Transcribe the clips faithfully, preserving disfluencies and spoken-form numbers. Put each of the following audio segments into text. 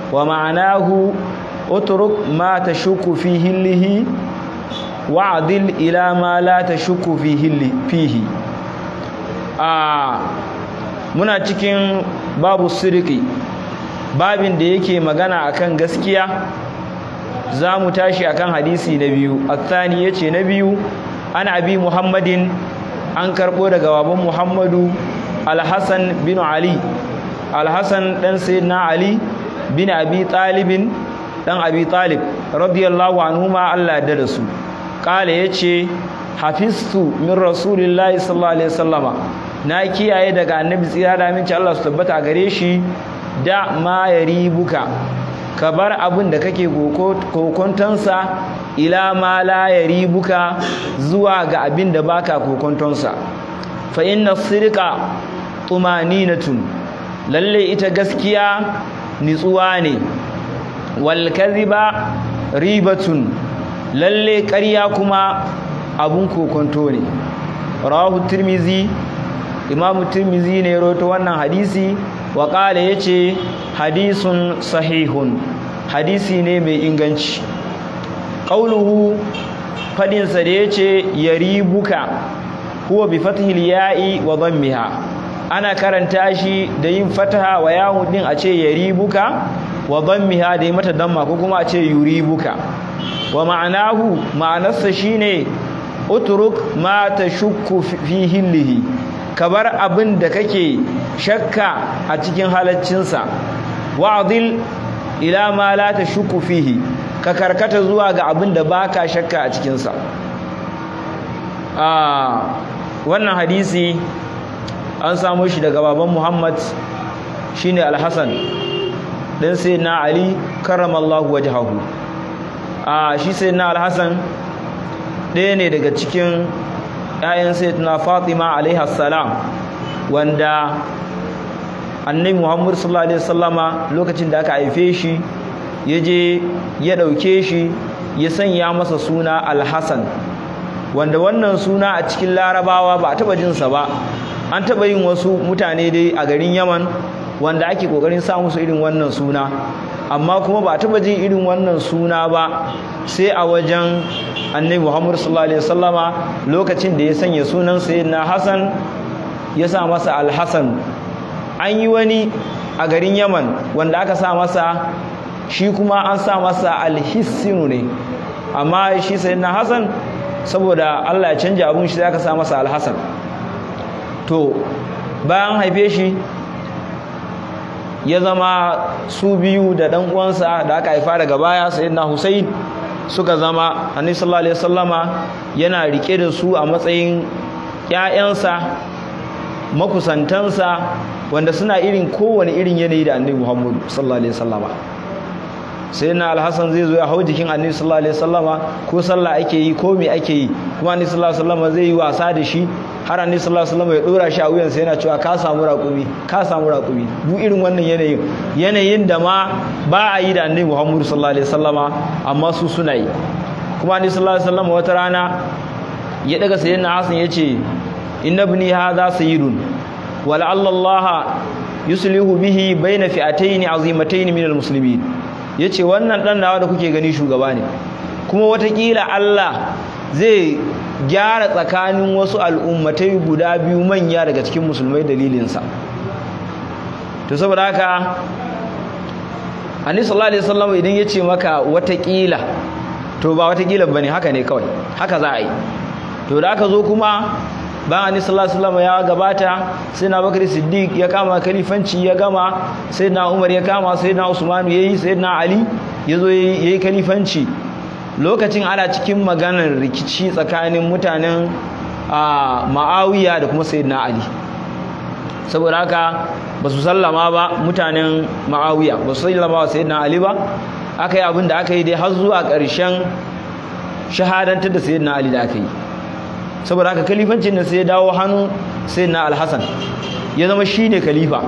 wa ma'anahu utruk ma tashukku fi hillihi wa'dil ila ma la tashukku fi hilli fihi. a muna cikin babu sirqi, babin da yake magana akan gaskiya. za mu tashi akan hadisi na biyu. athani yace na biyu, an abi muhammadin, an karbo daga baban muhammadu al-hasan bin ali, al-hasan dan sayyidina ali bin abi talibin, dan abi talib radiyallahu anhuma, Allah ya da su. kala yace hafiztu min rasulillahi sallallahu alaihi wasallama, na kiyaye daga annabi tsira da aminci Allah su tabbata gare shi, da ma yaribuka, ka bar abin da kake kokontonsa, ila ma la yaribuka, zuwa ga abin da baka kokontonsa. fa inna sirqa tumaninatun, lalle ita gaskiya nitsuwa ne. wal kadhiba ribatun, lalle ƙarya kuma abun kokonto ne. rawahu tirmizi, imamu tirmizi ne rawaito wannan hadisi. wa qala yace hadisun sahihun, hadisi ne mai inganci. qauluhu, fadin sa da yace yaribuka, huwa bi fathil ya'i wa dhammiha, ana karanta shi da yin fataha wa yawun din a ce yaribuka, wa dhammiha da yi mata damma, ko kuma a ce yuribuka. wa ma'anahu, ma'anarsa shine utruk ma tashukku fi hillihi, kabar abin da kake shakka a cikin halaccinsa. wa'dil ila ma la tashukku fihi, ka karkata zuwa ga abin da baka shakka a cikinsa. a wannan hadisi an samu shi daga baban Muhammad, shine al-Hasan dan sayyidina Ali karramallahu wajhahu. a shi sayyidina al-Hasan ɗaya ne daga cikin ƴaƴan sayyidina Fatima alaiha salam, wanda annabi Muhammad sallallahu alaihi wasallama lokacin da aka haife shi yaje ya dauke shi ya sanya masa suna al-Hasan, wanda wannan suna a cikin Larabawa ba a taba jin sa ba. an taba yin wasu mutane dai a garin Yaman wanda ake kokarin sa musu irin wannan suna, amma kuma ba a taba jin irin wannan suna ba sai a wajen annabi Muhammad sallallahu alaihi wasallama, lokacin da ya sanya sunan sayyidina Hasan ya sa masa al-Hasan. an yi wani a garin Yaman wanda aka sa masa, shi kuma an sa masa al-Hissinu ne, amma shi sayyidina Hasan saboda Allah ya canja abun shi sai aka sa masa al-Hasan. to bayan haife shi ya zama su biyu da dan uwansa da aka haifa daga baya sayyidina Husayn suka zama, annabi sallallahu alaihi wasallama yana rike da su a matsayin ƴaƴansa makusantansa, wanda suna irin kowane irin yanayi da annabi Muhammad sallallahu alaihi wasallama. sayyidina al-Hasan zai zo ya hau jikin annabi sallallahu alaihi wasallama, ko sallah ake yi ko me ake yi, kuma annabi sallallahu alaihi wasallama zai yi wasa da shi, har annabi sallallahu alaihi wasallama ya dora shi a wuyansa yana cewa ka samu raƙumi, ka samu raƙumi. duk irin wannan yanayin yanayin da ma ba a yi da annabi Muhammad sallallahu alaihi wasallama, amma su suna yi. kuma annabi sallallahu alaihi wasallama wata rana ya daga sayyidina Hasan yace inna ibni hadha sayyidun wa la'alla Allah yuslihu bihi baina fi'atayn azimatayn min al-muslimin. yace wannan dan nawa da kuke gani shugaba ne, kuma watakila Allah zai gyara tsakanin wasu al'ummatai guda biyu manya daga cikin musulmai dalilinsa. to saboda haka annabi sallallahu alaihi wasallam idan yace maka watakila, to ba watakila bane, haka ne kawai, haka za a yi. to da aka zo kuma bayan annabi sallallahu alaihi wasallam ya gabata, sai na Bakar Siddiq ya kama kalifanci ya gama, sai na Umar ya kama, sai na Usman yayi, sai na Ali yazo yayi kalifanci. lokacin ana cikin maganar rikici tsakanin mutanen Muawiya da kuma sayyidina Ali, saboda haka ba su sallama ba mutanen Muawiya, ba su sallama wa sayyidina Ali ba. aka yi abin da aka yi dai har zuwa ƙarshen shahadantar da sayyidina Ali da aka yi. saboda haka kalifancin nan sai ya dawo hannu sayyidina al-Hasan, ya zama shine khalifa.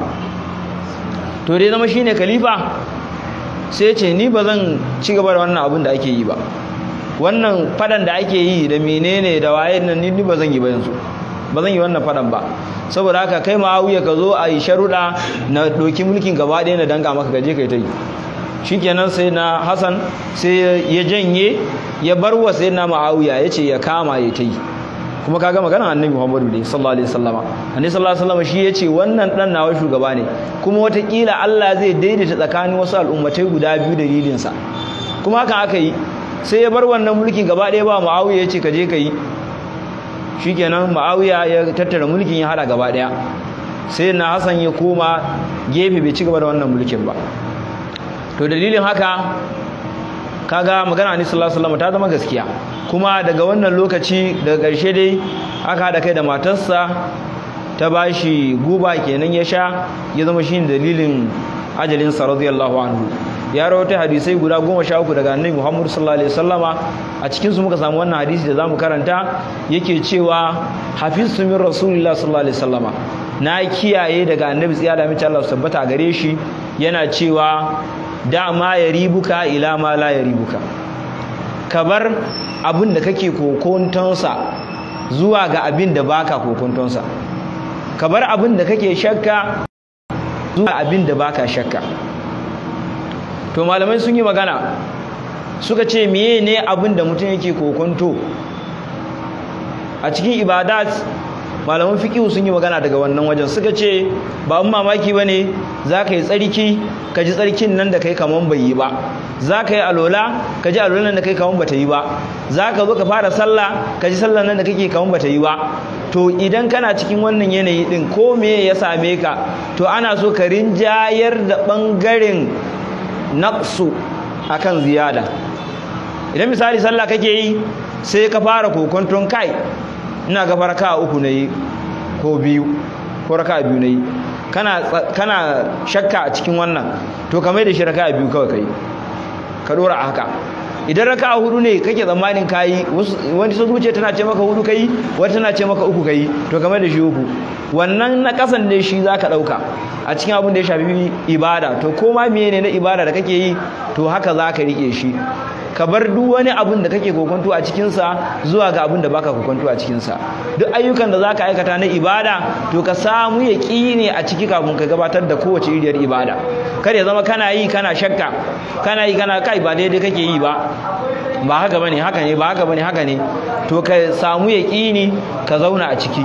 to dai zama shine khalifa, sai ya ce ni ba zan ci gaba da wannan abin da ake yi ba, wannan fadan da ake yi da menene da waye nan ni ba zan yi ba yanzu, ba zan yi wannan fadan ba. saboda haka kai Muawiya ka zo a yi sharuɗa na doki mulkin gaba ɗaya na danga maka gaje kai ta yi. shikenan sai na Hassan sai ya janye ya bar wa sai na Muawiya yace ya kama ya tayi kuma kaga maganar Annabi Muhammadu ne sallallahu alaihi wasallama Annabi sallallahu alaihi wasallama shi yace wannan dan nawa shugaba ne kuma watakila Allah zai daidaita tsakanin wasu al'ummatai guda biyu da dalilin sa kuma hakan aka yi sai ya bar wannan mulkin gaba ɗaya ba Muawiya yace ka je ka yi shikenan Muawiya ya tattara mulkin ya hada gaba ɗaya sai na Hassan ya koma gefe bai ci gaba da wannan mulkin ba to dalilin haka kaga magana Annabi sallallahu alaihi wasallam ta zama gaskiya kuma daga wannan lokaci daga ƙarshe dai aka hada kai da matarsa ta bashi guba kenan ya sha ya zama shine dalilin ajalin sa radiyallahu anhu ya rawaita hadisai guda goma sha uku daga Annabi Muhammad sallallahu alaihi wasallama a cikin su muka samu wannan hadisi da zamu karanta yake cewa hafiztu min rasulillahi sallallahu alaihi wasallama na kiyaye daga Annabi tsiya da mace Allah tabbata gare shi yana cewa da ma yaribuka ila ma la yaribuka kabar abin da kake kokontonsa zuwa ga abin da baka kokontonsa kabar abin da kake shakka zuwa abin da baka shakka to malamai sun yi magana suka ce meye ne abin da mutum yake kokonto a cikin ibadat malaman fiqh sun yi magana daga wannan wajen suka ce ba mun mamaki bane zaka yi tsarki ka ji tsarkin nan da kai kaman bai yi ba zaka yi alola ka ji alolan nan da kai kaman bata yi ba zaka zo ka fara sallah ka ji sallan nan da kake kaman bata yi ba to idan kana cikin wannan yanayi din ko me ya same ka to ana so ka rinjayar da bangaren naqsu akan ziyada idan misali sallah kake yi sai ka fara kokonton kai ina ga faraka uku nayi ko biyu ko raka biyu nayi kana kana shakka a cikin wannan to ka mai da shi raka biyu kawai kai ka dora a haka idan raka hudu ne kake tsammanin kai wani so zuciya tana ce maka hudu kai wata tana ce maka uku kai to ka mai da shi uku wannan na kasan ne shi zaka dauka a cikin abin da ya shafi ibada to koma menene na ibada da kake yi to haka zaka rike shi ka bar duk wani abun da kake kokonto a cikinsa zuwa ga abun da baka kokonto a cikinsa duk ayyukan da zaka aikata na ibada to ka samu yaqini a ciki kafin ka gabatar da kowace iriyar ibada kada ya zama kana yi kana shakka kana yi kana kai ba daidai kake yi ba ba haka bane haka ne ba haka bane haka ne to ka samu yaqini ka zauna a ciki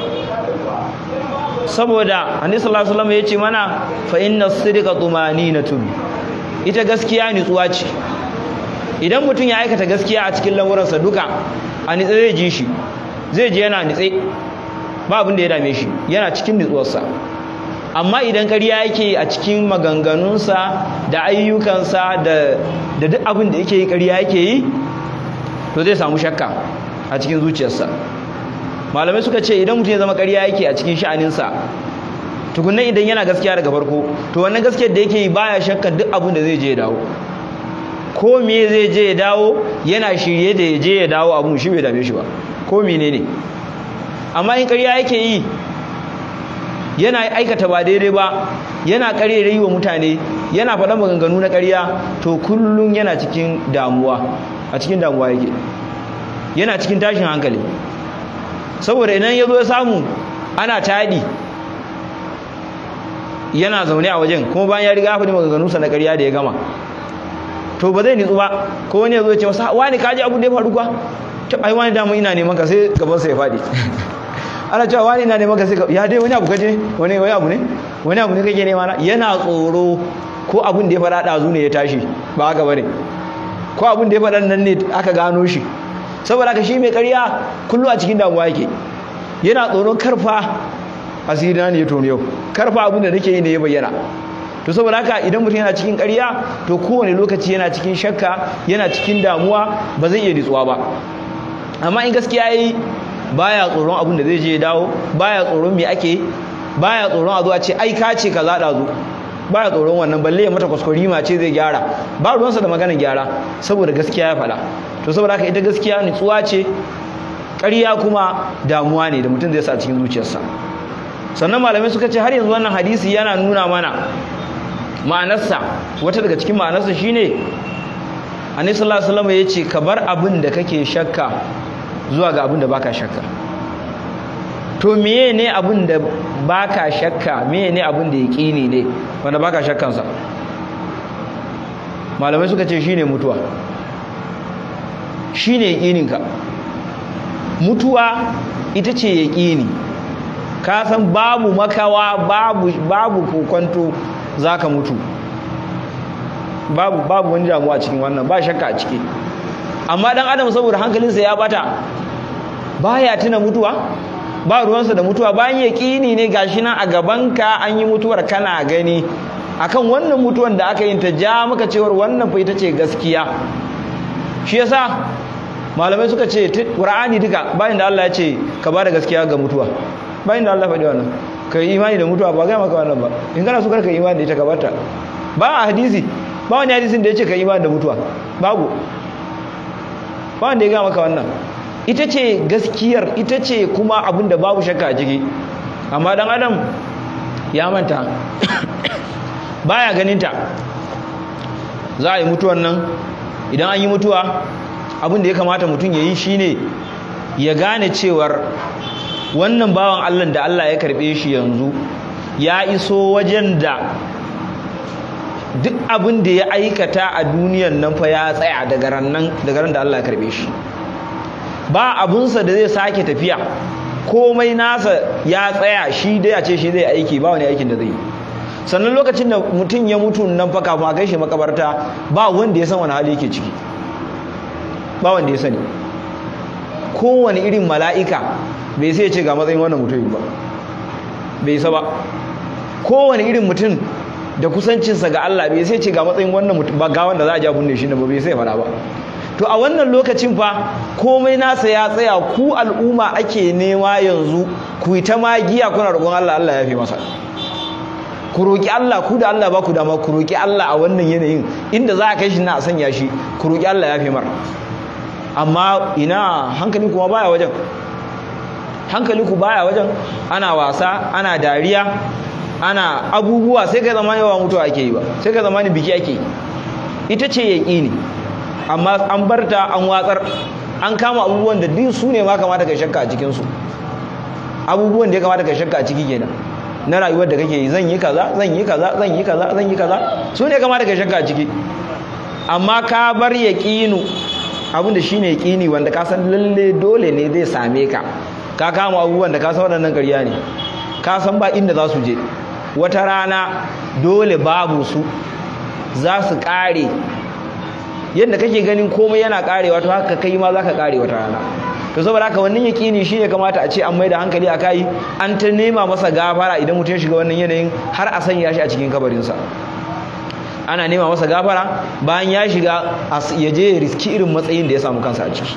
saboda Annabi sallallahu alaihi wasallam yace mana fa inna as-sidqa tumaninatun ita gaskiya nutsuwa ce idan mutum ya aikata gaskiya a cikin lamuransa duka a nitse zai ji shi zai ji yana nitse ba abin da ya dame shi yana cikin nitsuwarsa amma idan ƙarya yake a cikin maganganunsa da ayyukansa da da duk abin da yake yi ƙarya yake yi to zai samu shakka a cikin zuciyarsa malamai suka ce idan mutum ya zama ƙarya yake a cikin sha'aninsa tukunna idan yana gaskiya daga farko to wannan gaskiyar da yake yi baya shakka duk abin da zai je ya dawo ko me zai je ya dawo yana shirye da ya je ya dawo abun shi bai dame shi ba ko menene amma in ƙarya yake yi yana aikata ba daidai ba yana ƙarerayi wa mutane yana faɗa maganganu na ƙarya to kullum yana cikin damuwa a cikin damuwa yake yana cikin tashin hankali saboda idan ya zo ya samu ana taɗi yana zaune a wajen kuma bayan ya riga ya faɗi maganganunsa na ƙarya da ya gama to ba zai nitsu ba ko wani ya zo ya ce masa wani kaji abin da ya faru kuwa to ai wani damu ina neman ka sai gaban sa ya faɗi ana cewa wani ina neman ka sai ya dai wani abu kaje wani wani abu ne wani abu ne kake nema na yana tsoro ko abin da ya faɗa ɗazu ne ya tashi ba haka bane ko abin da ya faɗa nan ne aka gano shi saboda haka shi mai ƙarya kullu a cikin damuwa yake yana tsoron karfa asiri na ne ya tono yau karfa abin da nake yi ne ya bayyana to saboda haka idan mutum yana cikin ƙarya to kowane lokaci yana cikin shakka yana cikin damuwa ba zai iya nitsuwa ba amma in gaskiya yayi baya tsoron abin da zai je ya dawo baya tsoron me ake baya tsoron a zo a ce ai ka ce kaza da zo baya tsoron wannan balle ya mata kuskurima ce zai gyara ba ruwansa da maganar gyara saboda gaskiya ya faɗa to saboda haka ita gaskiya nitsuwa ce ƙarya kuma damuwa ne da mutum zai sa cikin zuciyarsa sannan malamai suka ce har yanzu wannan hadisi yana nuna mana ma'anarsa wata daga cikin ma'anarsa shine Annabi sallallahu alaihi wasallam yace ka bar abin da kake shakka zuwa ga abin da baka shakka to meye ne abin da baka shakka meye ne abin da yaqini ne wanda baka shakkan sa malamai suka ce shine mutuwa, shine yaqininka. Mutuwa ita ce yaqini, ka san babu makawa, babu babu kokonto zaka mutu, babu babu wani damuwa cikin wannan, ba shakka a ciki. Amma dan adam saboda hankalinsa ya bata baya tuna mutuwa, ba ruwansa da mutuwa, bayan yaqini ne gashi nan a gabanka an yi mutuwar kana gani, akan wannan mutuwan da aka yi ta ja maka cewar wannan fa ita ce gaskiya. Shi yasa malamai suka ce Qur'ani duka bayan da Allah ya ce ka bada gaskiya ga mutuwa, bayan da Allah faɗi wannan ka yi imani da mutuwa, ba ga maka wannan ba. In kana so kar ka yi imani da ita ka bata, ba a hadisi, ba wani hadisin da ya ce ka yi imani da mutuwa, babu, ba wanda ya ga maka wannan. Ita ce gaskiyar, ita ce kuma abin da babu shakka a ciki. Amma dan adam ya manta baya ganinta. Za a yi mutuwan nan, idan an yi mutuwa abin da ya kamata mutum ya yi shine ya gane cewar wannan bawan Allah da Allah ya karbe shi yanzu ya iso wajen da duk abin da ya aikata a duniyan nan fa ya tsaya daga ran nan, daga ran da Allah ya karbe shi. Ba abunsa da zai sake tafiya, komai nasa ya tsaya, shi dai a ce shi zai aiki, ba wani aikin da zai yi. Sannan lokacin da mutum ya mutu nan fa kafin a kai shi makabarta ba wanda ya san wani hali yake ciki, ba wanda ya sani. Kowane irin mala'ika bai sai ya ce ga matsayin wannan mutumin ba, bai sa ba. Kowane irin mutum da kusancinsa ga Allah bai sai ya ce ga matsayin wannan mutum ba, ga wanda za a ja bunne shi ne ba, bai sai fara ba. To a wannan lokacin fa komai nasa ya tsaya, ku al'umma ake nema yanzu ku yi ta magiya kuna roƙon Allah, Allah ya fi masa. Ku roƙi Allah, ku da Allah ba ku dama, ku roƙi Allah a wannan yanayin inda za a kai shi na a sanya shi, ku roƙi Allah ya fi mar. Amma ina hankali kuma baya wajen, hankali ku baya wajen, ana wasa, ana dariya, ana abubuwa, sai ka zama yawa mutuwa ake yi ba, sai ka zama biki ake yi. Ita ce yaƙini, amma an barta an watsar, an kama abubuwan da duk su ne ma kamata ka shakka a cikinsu. Abubuwan da ya kamata ka shakka a ciki kenan na rayuwar da kake yi, zan yi kaza zan yi kaza zan yi kaza zan yi kaza, su ne kamata ka shakka a ciki. Amma ka bar yaqinu, abinda shine yaqini wanda ka san lalle dole ne zai same ka, ka kama abubuwan da ka san waɗannan ƙarya ne, ka san ba inda za su je, wata rana dole babu su, za su ƙare. Yadda kake ganin komai yana ƙarewa to haka kai ma za ka ƙare wata rana. To saboda haka wannan yaƙini shi ne kamata a ce an mai da hankali a kai, an ta nema masa gafara idan mutum ya shiga wannan yanayin har a sanya shi a cikin kabarinsa. Ana nema masa gafara bayan ya shiga ya je ya riski irin matsayin da ya samu kansa a ciki.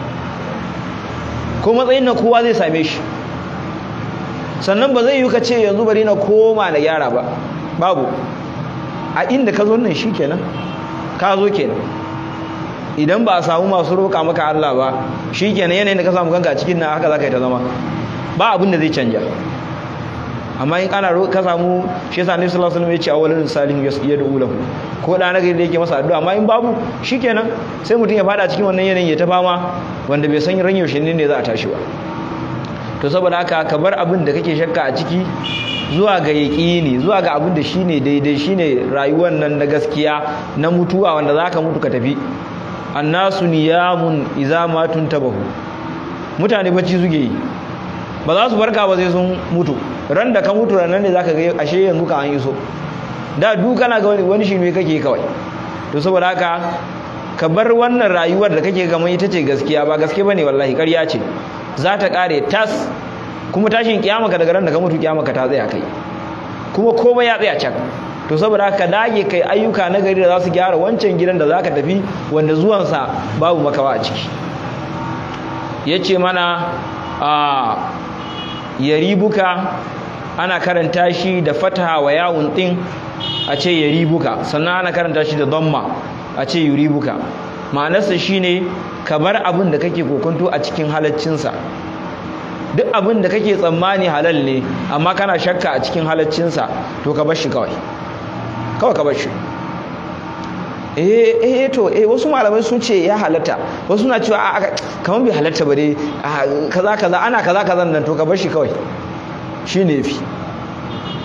Ko matsayin na kowa zai same shi. Sannan ba zai yi ka ce yanzu bari na koma na gyara ba, babu. A inda ka zo nan shi kenan, ka zo kenan. Idan ba a samu masu roƙa maka Allah ba, shi kenan yanayin da ka samu kanka a cikin nan haka za ka yi ta zama, ba abin da zai canja. Amma in ana ka samu, shi yasa Annabi sallallahu alaihi wasallam ya ce awwalun salihin yad'u lahu, ko da nagari da yake masa addu'a. Amma in babu, shi kenan sai mutum ya fada cikin wannan yanayin ya ta fama, wanda bai san ran yaushe ne za a tashi ba. To saboda haka ka bar abin da kake shakka a ciki zuwa ga yaƙini, zuwa ga abin da shine daidai, shine rayuwar nan na gaskiya, na mutuwa wanda zaka mutu ka tafi. Annasu niyamun idza matun tabahu, mutane bacci suke yi, ba za su barka ba sai sun mutu. Ran da ka mutu ranan ne zaka ga ashe yanzu ka an iso, da duk kana ga wani wani shirme kake kawai. To saboda haka ka bar wannan rayuwar da kake ga ita ce gaskiya, ba gaske bane wallahi, ƙarya ce. Za ta kare tas, kuma tashin kiyama ka daga ran da ka mutu kiyama ka ta tsaya kai, kuma komai ya tsaya can. To saboda haka dage kai ayyuka na gari da za su gyara wancan gidan da zaka tafi, wanda zuwansa babu makawa a ciki. Yace mana a yaribuka, ana karanta shi da fataha wa yawun din a ce yaribuka, sannan ana karanta shi da dhamma a ce yuribuka. Ma'anarsa shine ka bar abin da kake kokonto a cikin halaccinsa. Duk abin da kake tsammani halal ne amma kana shakka a cikin halaccinsa, to ka bar shi kawai, kawai ka bar shi. eh eh to eh wasu malamai sun ce ya halatta, wasu na cewa a kaman bai halatta ba dai, kaza kaza ana kaza kaza nan, to ka bar shi kawai, shine yafi.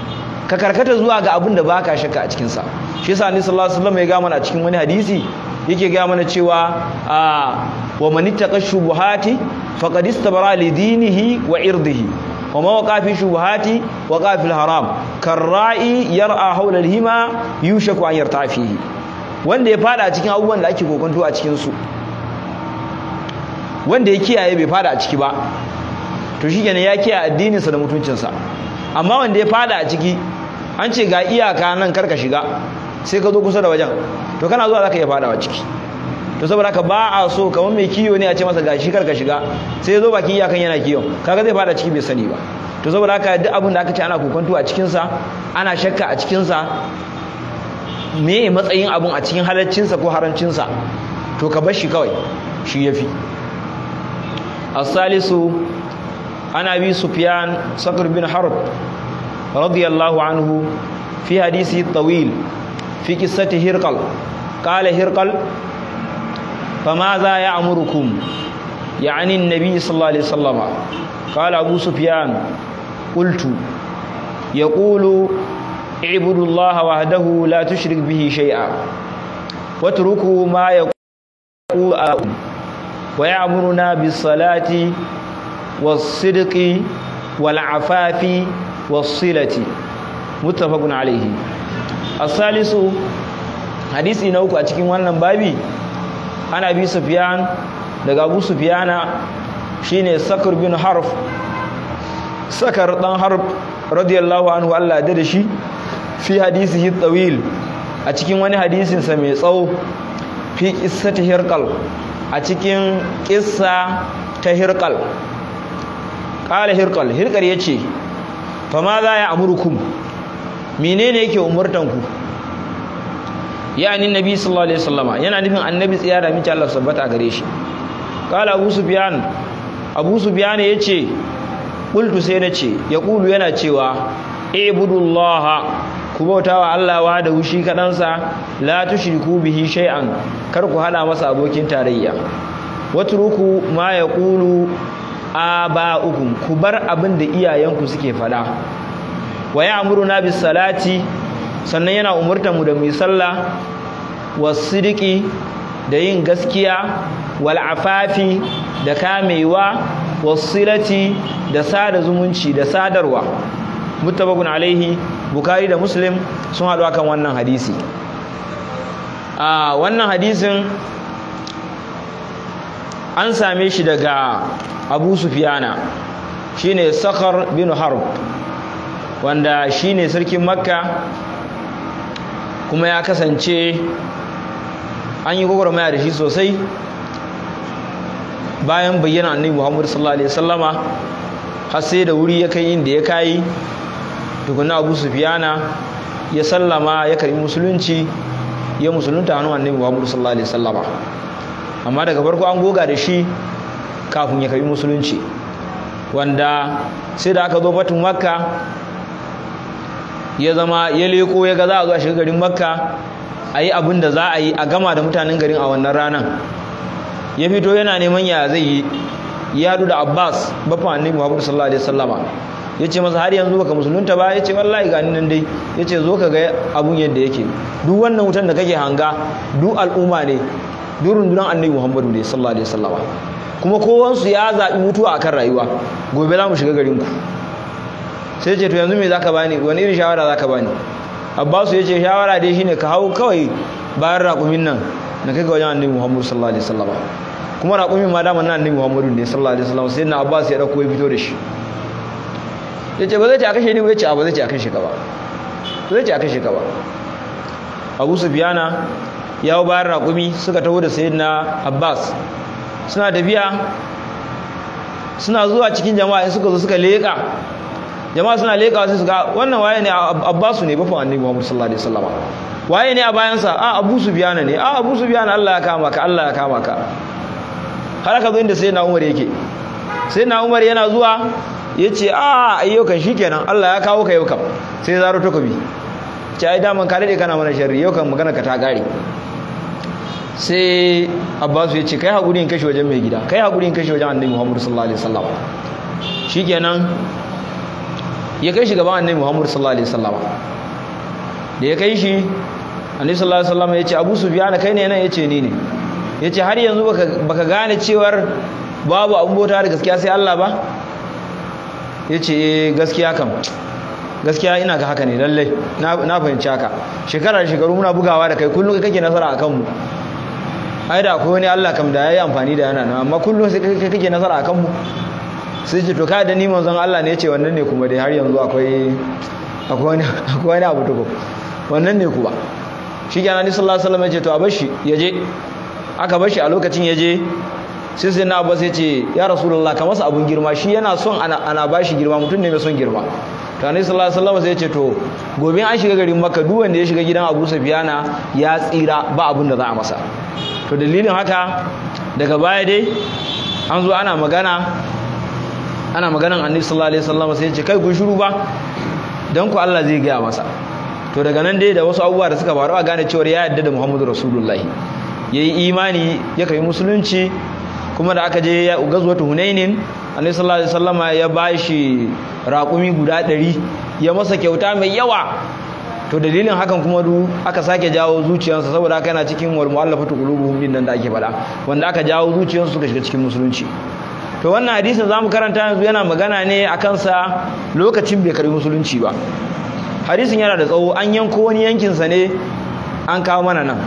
ka karkata zuwa ga abin da baka shakka a cikin sa shi yasa annabi sallallahu alaihi wasallam ya ga mana a cikin wani hadisi yake ga mana cewa wa man ittaqa shubuhati faqad istabara li dinihi wa irdihi wa ma waqa fi shubuhati waqa fil haram karra'i yar'a hawla al-hima yushaku an yarta fihi wanda ya fada a cikin abubuwan da ake kokonto a cikin su wanda ya kiyaye bai fada a ciki ba to shikenan ya kiyaye addinin sa da mutuncin sa amma wanda ya fada a ciki an ce ga iyaka nan karka shiga sai ka zo kusa da wajen to kana zuwa zaka iya fadawa ciki to saboda haka ba a so kamar mai kiyo ne a ce masa gashi karka shiga sai ya zo bakin iyakan yana kiyo kaga zai fada ciki bai sani ba to saboda haka duk abin da aka ce ana kokonto a cikin sa ana shakka a cikin sa me matsayin abun a cikin halaccin sa ko harancin sa to ka bar shi kawai shi yafi as-salisu ana bi sufyan sakr bin harb radiyallahu anhu fi hadisi tawil في قصة هرقل قال هرقل فماذا يأمركم يعني النبي صلى الله عليه وسلم قال أبو سفيان قلت يقول اعبدوا الله وحده لا تشرك به شيئا واتركوا ما يقول ويأمرنا بالصلاة والصدق والعفاف والصلة متفق عليه. As-salisu hadisi na uku a cikin wannan babi ana bi Sufyan daga Abu Sufyana shine Sakar bin Harf Sakar dan Harf radiyallahu anhu Allah da shi fi hadisihi tawil a cikin wani hadisin sa mai tsawo fi qissati Hirqal a cikin kissa ta Hirqal qala Hirqal Hirqal yace fa ma za ya amurukum menene yake umurtan ku yani nabi sallallahu alaihi wasallama yana nufin annabi tsiyara miki Allah sabbata gare shi qala Abu Sufyan Abu Sufyan yace qultu sai nace yaqulu yana cewa ibudullaha ku bautawa Allah wa da hushi kadansa la tushriku bihi shay'an kar ku hada masa abokin tarayya watruku ma yaqulu aba'ukum ku bar abin da iyayenku suke fada wa ya'muruna bis salati sannan yana umurtar mu da mu sallah was-sidqi da yin gaskiya wal afafi da kamewa was-silati da sada zumunci da sadarwa muttafaqun alaihi Bukhari da Muslim sun haɗu akan wannan hadisi a wannan hadisin an same shi daga Abu Sufyana shine Sakhar bin Harb wanda shine sarkin Makka kuma ya kasance an yi gwagwarmaya da shi sosai bayan bayyana annabi Muhammad sallallahu alaihi wasallama har sai da wuri ya kai inda ya kai tukuna Abu Sufyana ya sallama ya karbi musulunci ya musulunta hannun annabi Muhammad sallallahu alaihi wasallama amma daga farko an goga da shi kafin ya karbi musulunci wanda sai da aka zo batun Makka ya zama ya leko ya ga za a zo a shiga garin Makka a yi abin da za a yi a gama da mutanen garin a wannan ranar ya fito yana neman ya zai yi ya haɗu da Abbas bafa annabi Muhammad sallallahu alaihi wasallama ya ce masa har yanzu baka musulunta ba ya ce wallahi ga nan dai ya ce zo ka ga abun yadda yake duk wannan wutan da kake hanga duk al'umma ne duk rundunar annabi Muhammadu ne sallallahu alaihi wasallama kuma kowansu ya zaɓi mutuwa akan rayuwa gobe za mu shiga garin ku sai ce to yanzu me zaka bani wani irin shawara zaka bani Abbasu ya ce shawara dai shine ka hau kawai bayan raƙumin nan na kai ga wajen annabi Muhammadu sallallahu alaihi wasallama kuma raƙumin ma daman nan annabi Muhammadu ne sallallahu alaihi wasallama sai na Abbas ya dauko ya fito da shi ya ce ba zai ce a kashe ni ba ya ce ba zai ce a kashe ka ba ba zai ce a kashe ka ba Abu Sufyana ya hau bayan raƙumi suka taho da sayyidina Abbas suna tafiya suna zuwa cikin jama'a in suka zo suka leƙa jama'a suna leƙa sai su ga wannan waye ne Abbasu ne bafan annabi Muhammad sallallahu alaihi wasallam waye ne a bayansa a Abu Sufyana ne a Abu Sufyana Allah ya kama ka Allah ya kama ka har ka zo inda sai na Umar yake sai na Umar yana zuwa yace a ayyo kan shikenan Allah ya kawo ka yau kam sai zaro takobi ce ai daman ka dade kana mana sharri yau kan magana ka ta gare sai Abbasu yace kai hakuri in kashe wajen mai gida kai hakuri in kashe wajen annabi Muhammad sallallahu alaihi wasallam shikenan ya kai shi gaban annabi Muhammad sallallahu alaihi wasallam da ya kai shi annabi sallallahu alaihi wasallam ya ce Abu Sufyan kai ne nan ya ce ni ne ya ce har yanzu baka baka gane cewar babu abun bauta da gaskiya sai Allah ba ya ce eh gaskiya kam gaskiya ina ga haka ne lallai na fahimci haka shekara da shekaru muna bugawa da kai kullum kake nasara akan mu ai da akwai wani Allah kam da yayi amfani da yana nan amma kullum sai kai kake nasara akan mu sai ce to ka da ni manzon Allah ne yace wannan ne kuma dai har yanzu akwai akwai wani akwai wani abu tuko wannan ne kuma shikenan Annabi sallallahu alaihi wasallam yace to a bar shi yaje aka bar shi a lokacin yaje sai sai na Abbas yace ya Rasulullah ka masa abun girma shi yana son ana ana bashi girma mutum ne mai son girma to Annabi sallallahu alaihi wasallam sai yace to gobe an shiga garin Makka duk wanda ya shiga gidan Abu Sufyana ya tsira ba abun da za a masa to dalilin haka daga baya dai an zo ana magana ana maganan Annabi sallallahu alaihi wasallam sai ya ce kai kun shiru ba dan ku Allah zai gaya masa to daga nan dai da wasu abubuwa da suka faru a gane cewa ya yarda da Muhammadu Rasulullahi yayi imani ya kai musulunci kuma da aka je ya gazwatu Hunainin Annabi sallallahu alaihi wasallam ya bashi raƙumi guda ɗari ya masa kyauta mai yawa to dalilin hakan kuma du aka sake jawo zuciyarsa saboda haka yana cikin wal mu'allafatu qulubuhum din nan da ake faɗa wanda aka jawo zuciyarsu suka shiga cikin musulunci to wannan hadisin zamu karanta yanzu yana magana ne akan sa lokacin bai karbi musulunci ba hadisin yana da tsawo an yanko wani yankin sa ne an kawo mana nan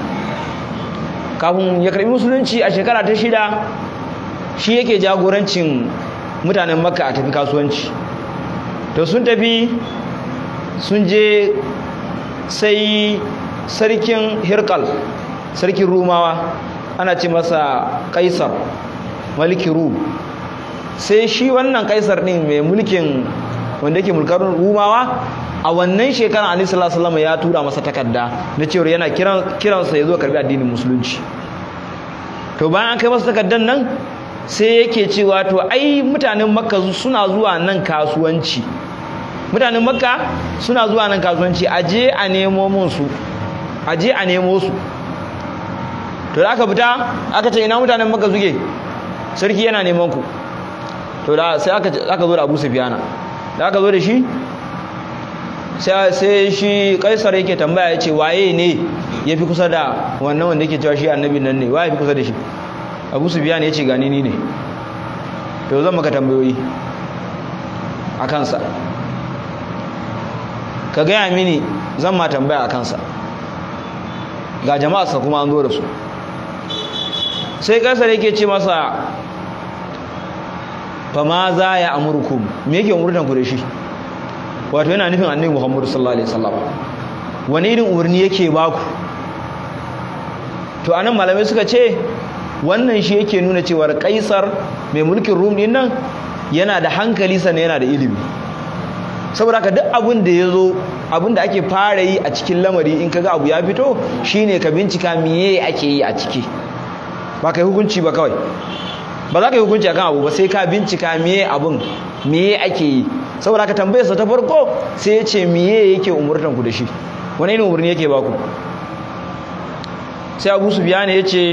kafin ya karbi musulunci a shekara ta shida shi yake jagorancin mutanen Makka a tafi kasuwanci to sun tafi sun je sai sarkin Hirkal sarkin Rumawa ana ce masa Kaisar maliki Rum sai shi wannan Kaisar din mai mulkin wanda yake mulkar Rumawa a wannan shekarar Annabi sallallahu alaihi wasallam ya tura masa takarda na cewa yana kiran kiransa ya zo karbi addinin musulunci to bayan an kai masa takardar nan sai yake cewa to ai mutanen Makka suna zuwa nan kasuwanci mutanen Makka suna zuwa nan kasuwanci aje a nemo mun su aje a nemo su to da aka fita aka ce ina mutanen Makka suke sarki yana neman ku to da sai aka aka zo da Abu Sufyana da aka zo da shi sai sai shi Kaisar yake tambaya yace waye ne yafi kusa da wannan wanda yake cewa shi annabi nan ne waye yafi kusa da shi Abu Sufyana yace gani ni ne to zan maka tambayoyi a kansa ka gaya mini zan ma tambaya a kansa ga jama'arsa kuma an zo da su sai Kaisar yake ce masa fa ma za ya amurkum me yake umurtan ku da shi wato yana nufin annabi Muhammad sallallahu alaihi wasallam wani irin umarni yake baku to anan malamai suka ce wannan shi yake nuna cewa Kaisar mai mulkin Rum din nan yana da hankali sannan yana da ilimi saboda haka duk abin da yazo abin da ake fara yi a cikin lamari in kaga abu ya fito shine ka bincika meye ake yi a ciki ba kai hukunci ba kawai ba za ka yi hukunci akan abu ba sai ka bincika meye abun meye ake yi saboda haka tambayar sa ta farko sai ya ce meye yake umurtan ku da shi wani irin umurni yake ba ku sai Abu Sufyan ya ce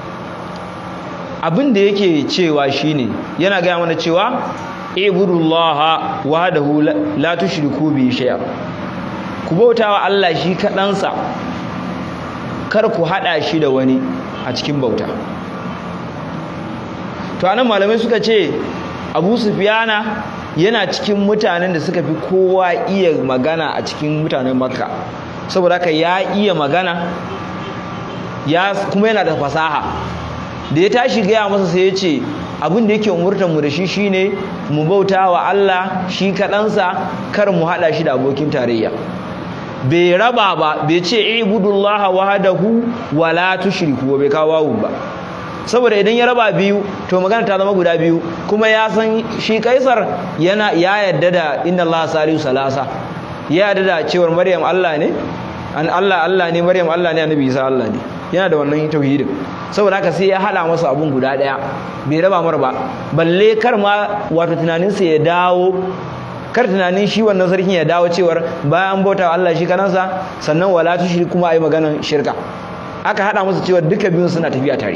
abin da yake cewa shine yana gaya mana cewa ibudullaha wahdahu la tushriku bi shay'a ku bautawa Allah shi kadansa kar ku hada shi da wani a cikin bauta to anan malamai suka ce Abu Sufyana yana cikin mutanen da suka fi kowa iya magana a cikin mutanen Makka saboda haka ya iya magana ya kuma yana da fasaha da ya tashi gaya masa sai ya ce abin da yake umurtan mu da shi shine mu bauta wa Allah shi kaɗansa kar mu haɗa shi da abokin tarayya bai raba ba bai ce ibudullaha wahdahu wala tushriku bai kawo ba saboda idan ya raba biyu to magana ta zama guda biyu kuma ya san shi Kaisar yana ya yadda da inna Allah salihu salasa ya yadda da cewar Maryam Allah ne an Allah Allah ne Maryam Allah ne Annabi Isa Allah ne yana da wannan tauhidin saboda haka sai ya hada masa abun guda daya bai raba mar ba balle kar ma wato tunanin sa ya dawo kar tunanin shi wannan sarkin ya dawo cewar bayan bauta Allah shi kanansa sannan wala tushrik kuma ayi maganan shirka aka hada masa cewar duka biyun suna tafiya tare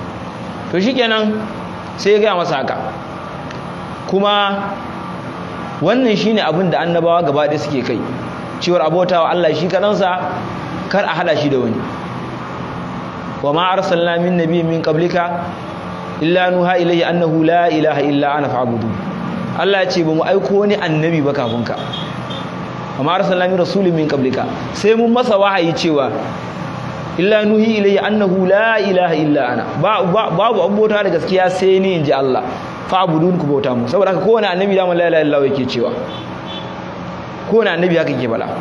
to shikenan sai ya ga masa haka kuma wannan shine abin da annabawa gaba ɗaya suke kai, cewar abautawa Allah shi kaɗansa, kar a hada shi da wani. wa ma arsalna min nabiyyin min qablika illa nuha ilayhi annahu la ilaha illa ana fa'budu. Allah ya ce ba mu aiko wani annabi ba kafin ka, wa ma arsalna min rasulin min qablika, sai mun masa wahayi cewa illa nuhi ilayhi annahu la ilaha illa ana, babu abota da gaskiya sai ni inji Allah, fa'budun ku bauta mu. saboda haka kowane annabi da la ilaha illallah yake cewa, kowane annabi haka yake bala.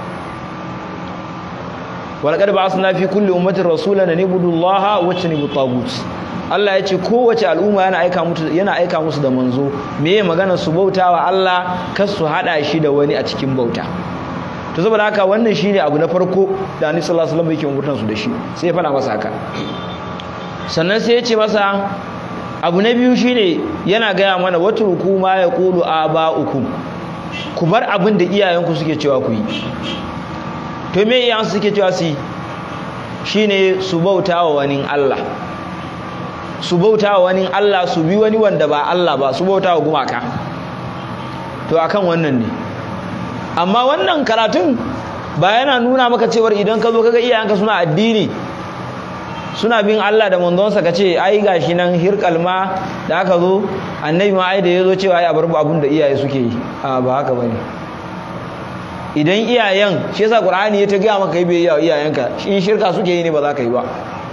walaqad ba'athna fi kulli ummatin rasulan an ibudu allaha wa tanibu tagut. Allah ya ce kowace al'umma yana aika musu yana aika musu da manzo, meye magana su bautawa Allah, kar su hada shi da wani a cikin bauta. to saboda haka wannan shine abu na farko da Annabi sallallahu alaihi wasallam yake umurtan su da shi, sai ya fada masa haka. sannan sai ya ce masa abu na biyu shine yana gaya mana watruku ma yaqulu aba'ukum, ku bar abin da iyayenku suke cewa ku yi. to me iyayensu suke cewa su yi? shine su bautawa wani Allah, su bautawa wani Allah, su bi wani wanda ba Allah ba, su bautawa gumaka. to akan wannan ne, amma wannan karatun ba yana nuna maka cewar idan ka zo kaga iyayenka suna addini, suna bin Allah da manzonsa, ka ce ai gashi nan hirkal ma da aka zo annabi ma ai da yazo cewa ai a bar abun da iyaye suke yi. a ba haka bane. idan iyayen, shi yasa Qur'ani ya ta ga maka yi biyayya iyayenka, in shirka suke yi ne ba za ka yi ba.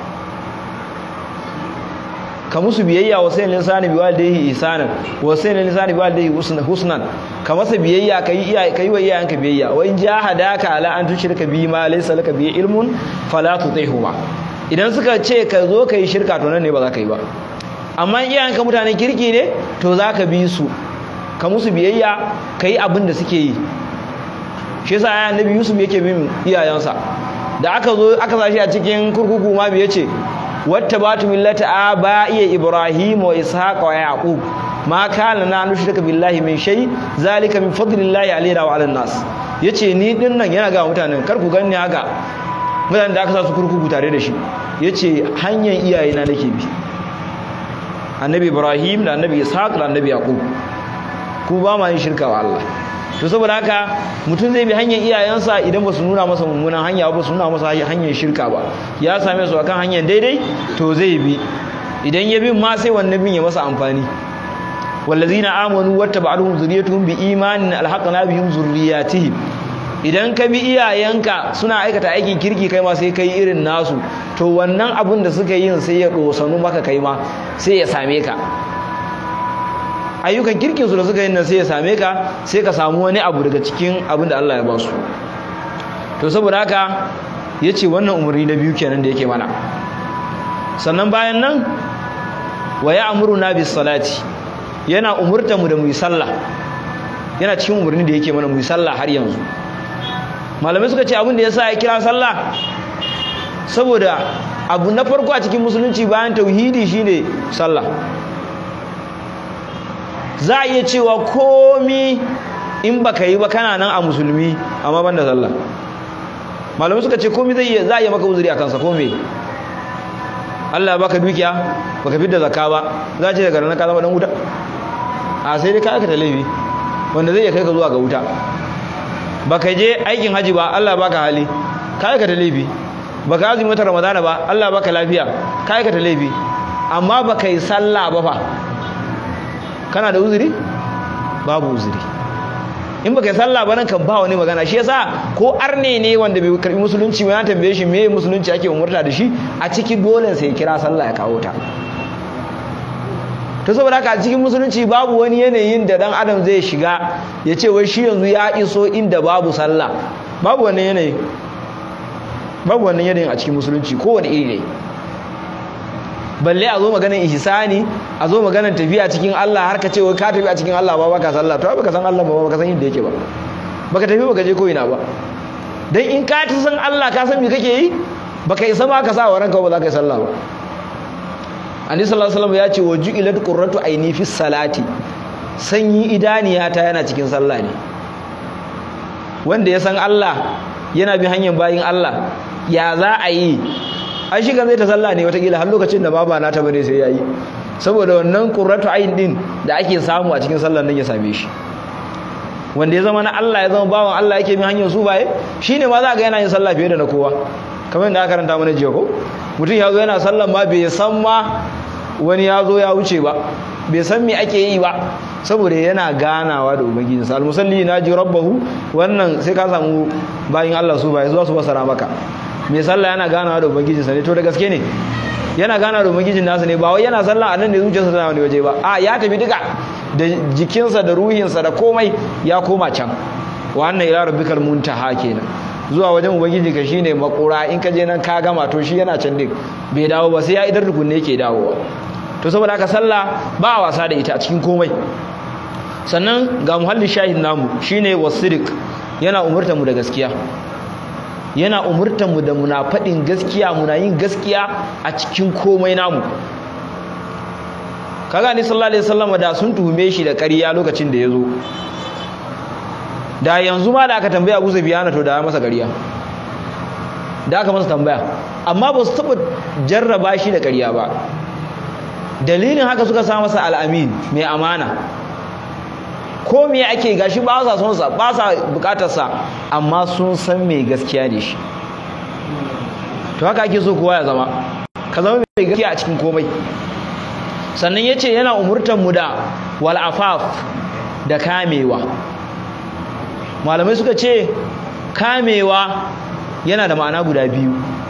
ka musu biyayya wa sayyidil insani biwalidayhi ihsanan wa sayyidil insani biwalidayhi husnan, ka masa biyayya kai iyaye kai wa iyayenka biyayya. wa in jahadaka ala an tushrika bi ma laysa laka bi ilmun fala tutihuma. idan suka ce ka zo ka yi shirka to nan ne ba za ka yi ba. amma iyayenka mutanen kirki ne to za ka bi su, ka musu biyayya, ka yi abin da suke yi. shi yasa ya annabi Yusuf yake bin iyayensa, da aka zo aka sashi a cikin kurkuku ma biye ce wattabatu millata aba'i ibrahim wa ishaq wa yaqub ma kana na nushrika billahi min shay zalika min fadlillahi alayna wa ala nas. yace ni din nan yana ga mutanen kar ku ganni haka, mutanen da aka sa su kurkuku tare da shi, yace hanyar iyayena nake bi, annabi ibrahim da annabi ishaq da annabi yaqub. ku ba ma yin shirka wa Allah. to saboda haka mutum zai bi hanyar iyayensa idan ba su nuna masa mummunan hanya ba, su nuna masa hanyar shirka ba, ya same su akan hanyar daidai to zai bi. idan ya bin ma sai wannan bin ya masa amfani. wallazina amanu wattaba'uhum zurriyatuhum bi imanin alhaqna bihim zurriyatihim. idan ka bi iyayenka suna aikata aikin kirki, kai ma sai kai irin nasu, to wannan abun da suka yin sai ya dosanu maka kai ma sai ya same ka. ayyukan kirkin su da suka yin nan sai ya same ka, sai ka samu wani abu daga cikin abin da Allah ya ba su. to saboda haka yace wannan umarni na biyu kenan da yake mana. sannan bayan nan wa ya'muruna bis salati, yana umurta mu da mu yi sallah, yana cikin umarni da yake mana mu yi sallah har yanzu. malamai suka ce abin da yasa ya kira sallah saboda abu na farko a cikin musulunci bayan tauhidi shine sallah. za a iya cewa komi in baka yi ba kana nan a musulmi, amma ban da sallah. malamai suka ce komi zai iya za a iya maka uzuri a kansa. komai Allah baka dukiya baka fitar da zakka ba, za a ce daga ranar ka zama dan wuta? a sai dai ka aka laifi wanda zai iya kai ka zuwa ga wuta. baka je aikin haji ba, Allah baka hali, ka aka laifi. baka azumi wata ramadana ba, Allah baka lafiya, ka aka laifi. amma baka yi sallah ba fa, kana da uzuri? babu uzuri. in baka yi sallah ba nan kan ba wani magana. shi yasa ko arne ne wanda bai karbi musulunci ba, ya tambaye shi me musulunci ake umurta da shi, a cikin dole sai ya kira sallah ya kawo ta. to saboda haka a cikin musulunci babu wani yanayin da dan adam zai shiga ya ce wai shi yanzu ya iso inda babu sallah. babu wannan yanayi, babu wannan yanayin a cikin musulunci kowane iri ne. balle a zo maganar ihsani, a zo maganar tafiya cikin Allah, har ka ce wai ka tafi a cikin Allah ba baka sallah. to baka san Allah ba, baka san yadda yake ba, baka tafi baka je ko ina ba. dan in ka ta san Allah ka san me kake yi, baka isa ma ka sa wa ranka ba za ka yi sallah ba. Annabi sallallahu alaihi wasallam ya ce wa ju'ilat qurratu aini fi salati, sanyi idaniyata yana cikin sallah ne. wanda ya san Allah yana bi hanyar bayin Allah, ya za a yi ai shi kan zai ta sallah ne watakila har lokacin da baba na ta bane sai yayi, saboda wannan qurratu ayn din da ake samu a cikin sallar nan ya same shi. wanda ya zama na Allah ya zama bawan Allah yake bin hanyar sufaye shine ma za ga yana yin sallah fiye da na kowa kamar yadda aka karanta mana jiya ko mutum ya zo yana sallan ma bai san ma wani ya zo ya wuce ba bai san me ake yi ba saboda yana ganawa da ubangijinsa almusalli na ji rabbahu wannan sai ka samu bayin Allah sufaye zuwa su basara maka mai sallah yana ganawa da ubangijinsa ne to da gaske ne yana ganawa da ubangijin nasa ne ba wai yana sallah a nan ne zuciyarsa tana wani waje ba a ya tafi duka da jikinsa da ruhinsa da komai ya koma can wa anna ila rabbikal muntaha kenan zuwa wajen ubangiji ka shine makura in ka je nan ka gama to shi yana can din bai dawo ba sai ya idar rukunne yake dawowa to saboda haka sallah ba a wasa da ita a cikin komai sannan ga muhallin shahid namu shine wasirik yana umurtar mu da gaskiya yana umurtar mu da muna faɗin gaskiya muna yin gaskiya a cikin komai namu kaga ni sallallahu alaihi wasallam da sun tuhume shi da ƙarya lokacin da ya zo da yanzu ma da aka tambaya Abu Sufyan to da ya masa ƙarya da aka masa tambaya amma ba su taɓa jarraba shi da ƙarya ba dalilin haka suka sa masa al'amin mai amana ko me ake gashi ba sa son sa ba sa bukatar sa amma sun san me gaskiya ne shi to haka ake so kowa ya zama ka zama mai gaskiya a cikin komai sannan yace yana umurtan mu da wal afaf da kamewa malamai suka ce kamewa yana da ma'ana guda biyu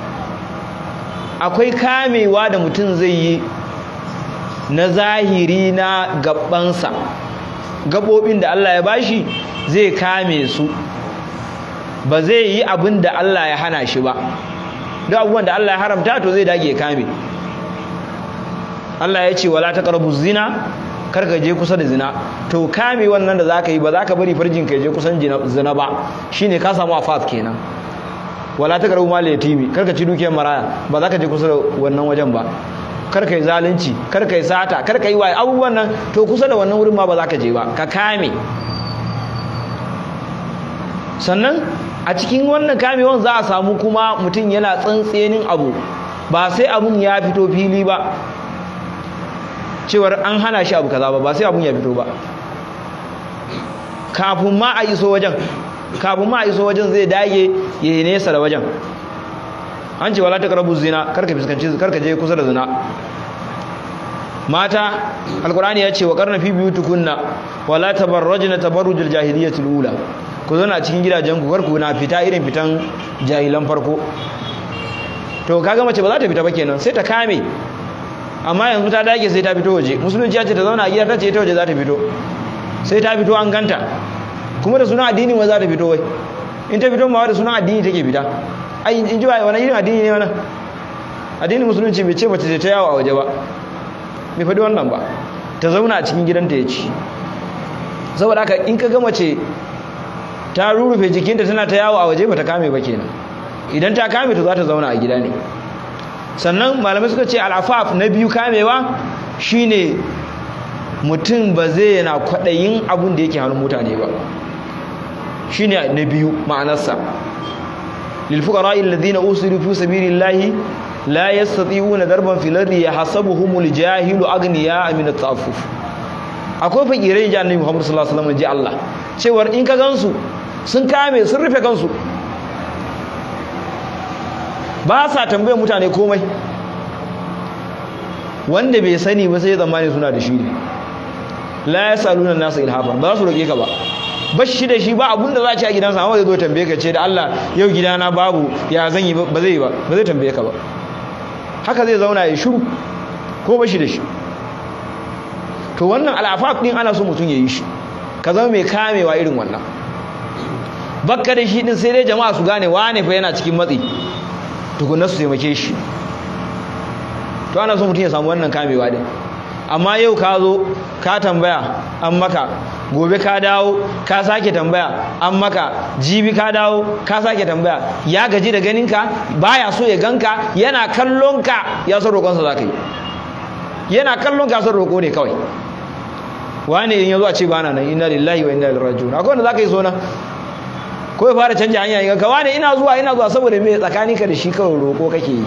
akwai kamewa da mutum zai yi na zahiri na gabansa gabobin da Allah ya bashi zai kame su ba zai yi abin da Allah ya hana shi ba duk abubuwan da Allah ya haramta to zai dage kame Allah ya ce wala taqrabu zina kar ka je kusa da zina to kame wannan da zaka yi ba zaka bari farjin ka je kusan zina ba shine ka samu afaf kenan wala taqrabu mal yatimi kar ka ci dukiyar maraya ba zaka je kusa da wannan wajen ba kar ka yi zalunci kar ka yi sata kar ka yi waye abubuwan nan to kusa da wannan wurin ma ba za ka je ba ka kame sannan a cikin wannan kamewan za a samu kuma mutum yana tsantsenin abu ba sai abun ya fito fili ba cewar an hana shi abu kaza ba ba sai abun ya fito ba kafin ma a iso wajen kafin ma a iso wajen zai dage ya yi nesa da wajen an ce wala taqrabu zina karka fiskanci karka je kusa da zina mata alqur'ani ya ce wa qarna fi biyutukunna wala tabarrajna tabarrujul jahiliyatul ula ku zo na cikin gidajen ku karku na fita irin fitan jahilan farko to kaga mace ba za ta fita ba kenan sai ta kame amma yanzu ta dage sai ta fito waje musulunci ya ce ta zauna a gida ta ce ta waje za ta fito sai ta fito an ganta kuma da sunan addini ma za ta fito wai in ta fito ma da sunan addini take fita ai in ji wani irin addini ne wannan addinin musulunci bai ce mace ta yawo a waje ba bai faɗi wannan ba ta zauna a cikin gidanta ya ci saboda haka in ka ga mace ta rurrufe jikinta tana ta yawo a waje ba ta kame ba kenan idan ta kame to za ta zauna a gida ne sannan malamai suka ce al'afaf na biyu kamewa shine mutum ba zai yana kwaɗayin abin da yake hannun mutane ba shine na biyu ma'anarsa للفقراء الذين أسروا في سبيل الله لا يستطيعون ضربا في الأرض يحسبهم الجاهل أغنياء من التعفف akwai fakirai ji annabi Muhammad sallallahu alaihi wasallam ji Allah cewar in ka gansu sun kame sun rufe kansu ba sa tambayar mutane komai wanda bai sani ba sai zamani suna da shi ne la yasaluna nasu ilhafa ba za su roke ka ba bashi da shi ba abunda za a ci a gidansa amma zai zo tambaye ka ce da Allah yau gidana babu ya zan yi ba zai ba ba zai tambaye ka ba haka zai zauna ya shiru ko bashi da shi to wannan al'afaf din ana so mutum ya yi shi ka zama mai kamewa irin wannan bakka da shi din sai dai jama'a su gane wane fa yana cikin matsi tukunna su taimake shi to ana so mutum ya samu wannan kamewa din amma yau ka zo ka tambaya an maka gobe ka dawo ka sake tambaya an maka jibi ka dawo ka sake tambaya ya gaji da ganinka baya so ya ganka yana kallon ka ya san roƙonsa za ka yi yana kallon ka san roƙo ne kawai wane in ya zo a ce ba na nan inna lillahi wa inna ilaihi raji'un akwai wanda za ka yi so na ko ya fara canja hanya ya ga wane ina zuwa ina zuwa saboda me tsakaninka da shi kawai roƙo kake yi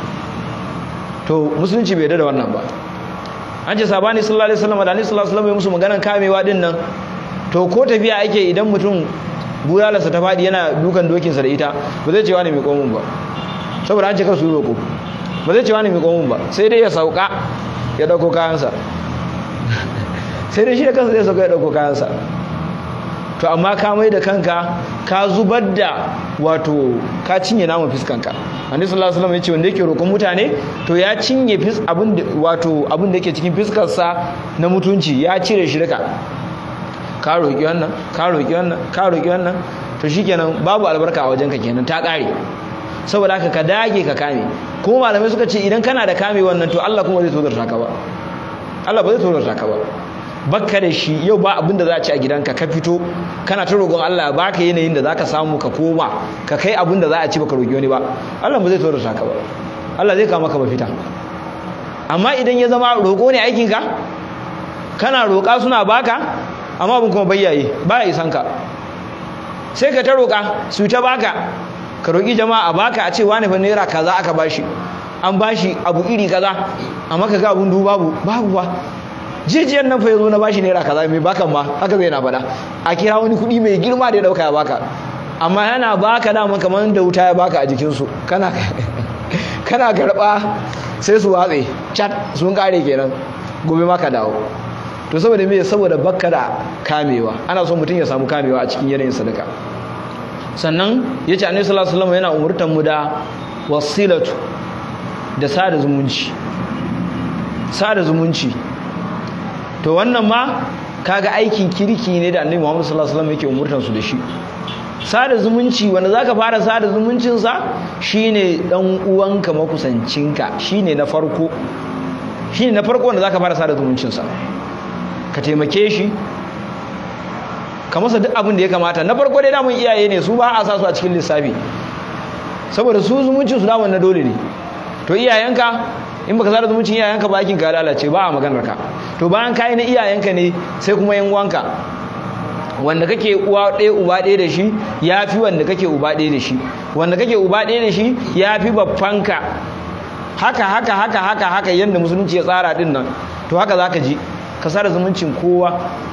to musulunci bai yarda da wannan ba an ce sabani sallallahu alaihi wasallam da annabi sallallahu alaihi wasallam ya musu maganan kamewa din nan to ko tafiya ake idan mutum bulalarsa ta faɗi yana dukan dokinsa da ita ba zai ce wani mai komun ba saboda an ce kar su roƙo ba zai ce wani mai komun ba sai dai ya sauka ya ɗauko kayansa sai dai shi da kansa zai sauka ya ɗauko kayansa to amma ka mai da kanka ka zubar da wato ka cinye naman fiskanka annabi sallallahu alaihi wasallam ya ce wanda yake roƙon mutane to ya cinye fis abin da wato abin da yake cikin fiskarsa na mutunci ya cire shi duka ka roƙi wannan ka roƙi wannan ka roƙi wannan to shikenan babu albarka a wajenka kenan ta ƙare saboda haka ka dage ka kame kuma malamai suka ce idan kana da kame wannan to Allah kuma zai tozarta ka ba Allah ba zai tozarta ka ba bakka da shi yau ba abinda za a ci a gidanka ka fito kana ta roƙon Allah ba ka yanayin da za ka samu ka koma ka kai abinda za a ci baka roƙi wani ba Allah ba zai tozarta ka ba Allah zai kawo maka mafita amma idan ya zama roƙo ne aikinka kana roƙa suna baka amma abin kuma bayyaye ba ya isan ka sai ka ta roƙa su ta baka ka roƙi jama'a a baka a ce wani fa naira kaza aka bashi an bashi abu iri kaza amma ka ga abun du babu babu ba jijiyar nan fa yazo na bashi naira kaza mai bakan ma haka zai na faɗa a kira wani kuɗi mai girma da ya dauka ya baka amma yana baka dama kamar da wuta ya baka a jikinsu kana kana karɓa sai su watse chat sun kare kenan gobe ma ka dawo to saboda me saboda bakka da kamewa ana son mutum ya samu kamewa a cikin yanayin sadaka sannan yace annabi sallallahu alaihi wasallam yana umurtan mu da wasilatu da sada zumunci sada zumunci to wannan ma kaga aikin kirki ne da annabi Muhammad sallallahu alaihi wasallam yake umurtan su da shi sada zumunci wanda zaka fara sada zumuncin sa shine dan uwanka makusancinka shine na farko shine na farko wanda zaka fara sada zumuncin sa ka taimake shi ka masa duk abin da ya kamata na farko dai damun iyaye ne su ba a sa su a cikin lissafi saboda su zumuncin su damun na dole ne to iyayenka in baka sada zumuncin iyayenka ba aikin ka lalace ba a maganar ka to bayan kai na iyayenka ne sai kuma yan uwanka wanda kake uwa ɗaya uba ɗaya da shi yafi wanda kake uba ɗaya da shi wanda kake uba ɗaya da shi yafi babbanka haka haka haka haka haka yanda musulunci ya tsara din nan to haka zaka ji ka sada zumuncin kowa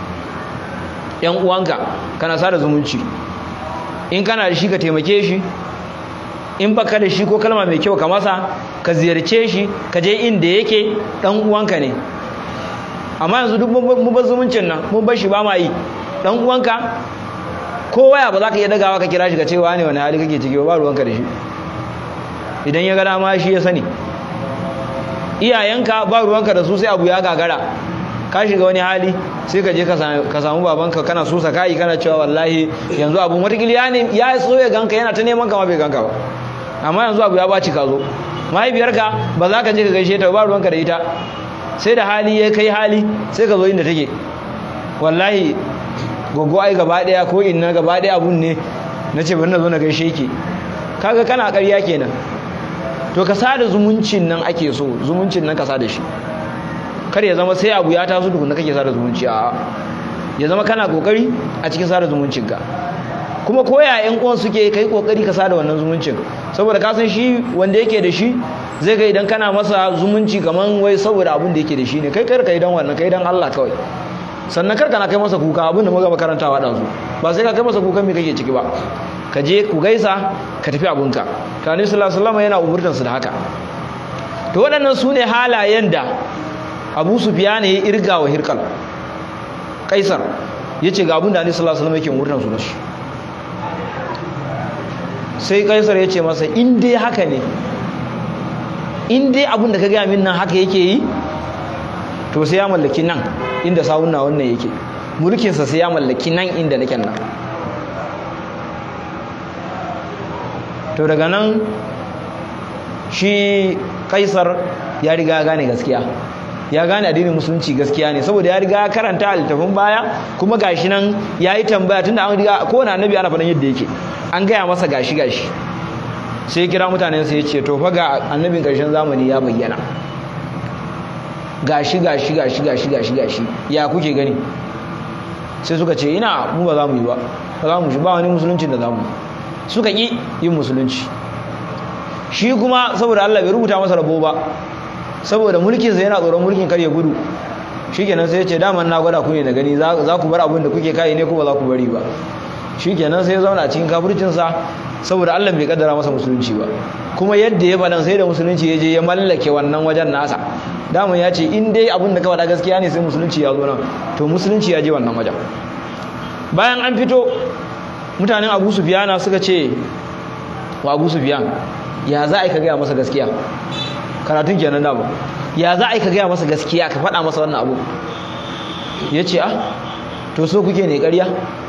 yan uwanka kana sada zumunci in kana da shi ka taimake shi in baka da shi ko kalma mai kyau ka masa ka ziyarce shi ka je inda yake dan uwanka ne amma yanzu duk mun bar zumuncin nan mun bar shi ba ma yi dan uwanka ko waya ba za ka iya dagawa ka kira shi ka ce wane wani hali kake ciki ba ruwanka da shi idan ya ga dama shi ya sani iyayenka ba ruwanka da su sai abu ya gagara ka shiga wani hali sai ka je ka samu babanka kana susa kai kana cewa wallahi yanzu abu matakili ya ne ya so ya ganka yana ta neman ka ma bai ganka ba amma yanzu abu ya baci ka zo mahaifiyarka ba za ka je ka gaishe ta ba ruwanka da ita sai da hali ya kai hali sai ka zo inda take wallahi gogo ai gaba daya ko inna gaba daya abun ne nace bari na zo na gaishe ki kaga kana ƙarya kenan to ka sada zumuncin nan ake so zumuncin nan ka sada shi kar ya zama sai abu ya taso tukun da kake sada zumunci a ya zama kana kokari a cikin sada zumuncin ka kuma koya ƴan uwan suke kai kokari ka sada wannan zumuncin saboda ka san shi wanda yake da shi zai ga idan kana masa zumunci kaman wai saboda abin da yake da shi ne kai kar kai dan wannan kai dan Allah kawai sannan kar kana kai masa kuka abin da muka makarantawa da su ba sai ka kai masa kukan me kake ciki ba ka je ku gaisa ka tafi abunka to Annabi sallallahu alaihi wasallam yana umurtan su da haka to waɗannan su ne halayen da Abu Sufyan ya irga wa Hirqal Kaisar yace ga abin da Annabi sallallahu alaihi wasallam yake umurtan su da shi sai Kaisar yace masa in dai haka ne in dai abin da ka ga min nan haka yake yi to sai ya mallaki nan inda sawunna wannan yake mulkinsa sai ya mallaki nan inda nake nan to daga nan shi Kaisar ya riga gane gaskiya ya gane addinin musulunci gaskiya ne saboda ya riga karanta a littafin baya kuma gashi nan yayi tambaya tunda an riga kowane annabi ana faɗan yadda yake an gaya masa gashi gashi sai kira mutanen sai ya ce to fa ga annabin ƙarshen zamani ya bayyana gashi gashi gashi gashi gashi gashi ya kuke gani sai suka ce ina mu ba za mu yi ba ba za mu shi ba wani musulunci da za mu suka ƙi yin musulunci shi kuma saboda Allah bai rubuta masa rabo ba saboda mulkinsa yana tsoron mulkin kar ya gudu shikenan sai ya ce daman na gwada ku ne da gani za ku bar abin da kuke kai ne ko ba za ku bari ba shikenan sai ya zauna a cikin kafircinsa saboda Allah bai kaddara masa musulunci ba kuma yadda ya faɗan sai da musulunci ya je ya mallake wannan wajen nasa daman ya ce in dai abin da ka faɗa gaskiya ne sai musulunci ya zo nan to musulunci ya je wannan wajen bayan an fito mutanen Abu Sufyana suka ce wa Abu Sufyan ya za a yi ka gaya masa gaskiya karatun kenan da ba ya za a yi ka gaya masa gaskiya ka faɗa masa wannan abu ya ce ah to so kuke ne ƙarya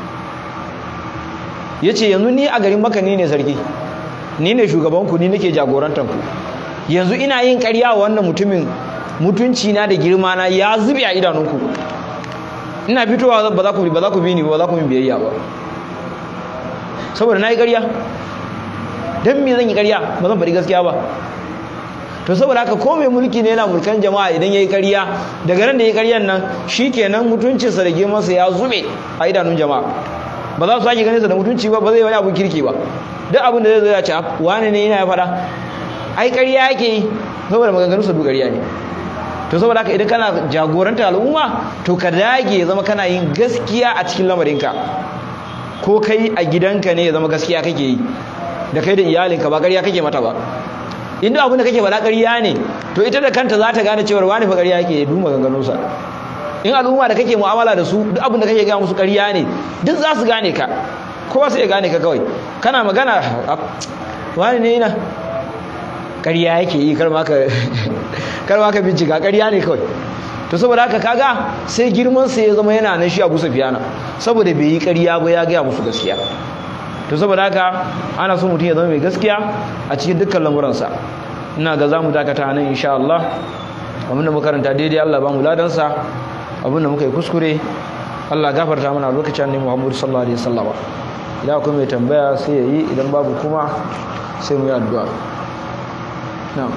ya ce yanzu ni a garin Makka ni ne sarki ni ne shugabanku ni nake jagorantanku yanzu ina yin ƙarya wa wannan mutumin mutunci na da girma na ya zube a idanunku ina fitowa ba za ku ba za ku bi ni ba za ku min biyayya ba saboda na yi ƙarya dan me zan yi ƙarya ba zan faɗi gaskiya ba to saboda haka ko mai mulki ne yana mulkan jama'a idan yayi ƙarya daga nan da yayi ƙaryan nan shikenan mutuncinsa da girmansa ya zube a idanun jama'a ba za su sake ganin sa da mutunci ba ba zai wani abu kirki ba duk abin da zai zo ya ce wani ne yana ya faɗa ai ƙarya yake yi saboda maganganun sa duk ƙarya ne to saboda haka idan kana jagoranta al'umma to ka dage ya zama kana yin gaskiya a cikin lamarinka ko kai a gidanka ne ya zama gaskiya kake yi da kai da iyalinka ba ƙarya kake mata ba inda abin da kake faɗa ƙarya ne to ita da kanta za ta gane cewa wani fa ƙarya yake duk maganganunsa in al'umma da kake mu'amala da su duk abin da kake gaya musu ƙarya ne duk za su gane ka kowa sai ya gane ka kawai kana magana wani ne ina ƙarya yake yi kar ma ka kar ma ka bincika ƙarya ne kawai to saboda haka kaga sai girman sa ya zama yana nan shi Abu Sufyana saboda bai yi ƙarya ba ya gaya musu gaskiya to saboda haka ana so mutum ya zama mai gaskiya a cikin dukkan lamuransa ina ga zamu dakata nan insha Allah abinda muka karanta daidai Allah ba mu ladansa abinda muka yi kuskure Allah gafarta mana lokacin ne Muhammad sallallahu alaihi wasallam idan akwai mai tambaya sai yayi idan babu kuma sai mu yi addu'a na'am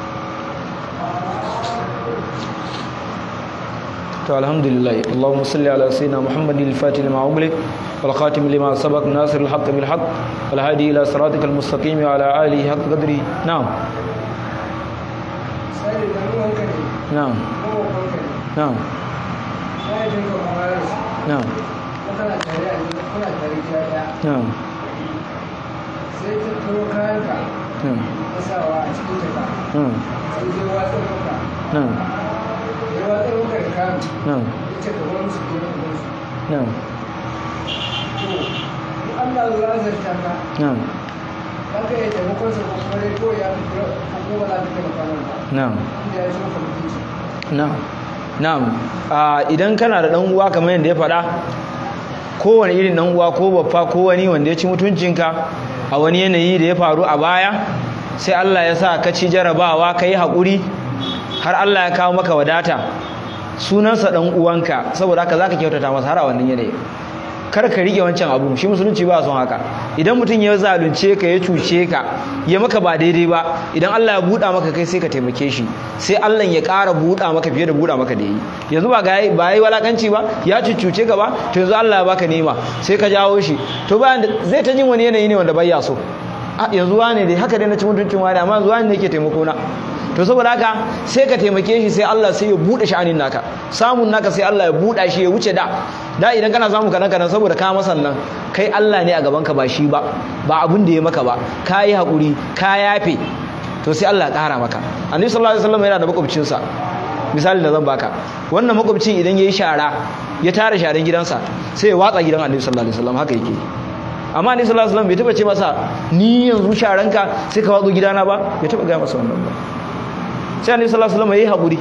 to alhamdulillah Allahumma salli ala sayyidina Muhammadin al-fatih lima ughliq wal khatim lima sabaq nasir al-haqq bil haqq wal hadi ila siratikal mustaqim wa ala alihi haqq qadri na'am na'am na'am na'am na'am sai ta turo kayanka kasawa a cikin jaka sai zai watsar maka ya watsar maka da kayan ya ce ka wani su biyu da su to Allah ya zarta ka za ka yi taimakon sa kuma dai ko ya fi kuma za ka taimaka nan ba inda ya shi maka mutunci na'am na'am idan kana da dan uwa kamar yadda ya faɗa kowane irin dan uwa ko baffa ko wani wanda ya ci mutuncinka a wani yanayi da ya faru a baya sai Allah ya sa ka ci jarabawa ka yi haƙuri har Allah ya kawo maka wadata sunansa dan uwanka saboda haka zaka kyautata masa har a wannan yanayi kar ka rike wancan abu shi musulunci ba son haka idan mutum ya zalunce ka ya cuce ka ya maka ba daidai ba idan Allah ya buɗa maka kai sai ka taimake shi sai Allah ya ƙara buɗa maka fiye da buɗa maka da yi yanzu ba ga ba yayi walakanci ba ya cuce ka ba to yanzu Allah ya baka nema sai ka jawo shi to bayan zai ta jin wani yanayi ne wanda bai ya so a yanzu wane dai haka dai na ci mutuncin wani amma yanzu wani ne yake taimako na to saboda haka sai ka taimake shi sai Allah sai ya bude sha'anin naka samun naka sai Allah ya buɗa shi ya wuce da da idan kana samu kana kana saboda ka masa nan kai Allah ne a gaban ka ba shi ba ba abun da ya maka ba ka yi hakuri ka yafe to sai Allah ya ƙara maka annabi sallallahu alaihi wasallam yana da makwabcin sa misali da zan baka wannan makwabcin idan yayi shara ya tara sharan gidansa sai ya watsa gidan annabi sallallahu alaihi wasallam haka yake amma annabi sallallahu alaihi wasallam bai taba ce masa ni yanzu sharanka sai ka watso gidana ba bai taba ga masa wannan ba sai annabi sallallahu alaihi wasallam yayi hakuri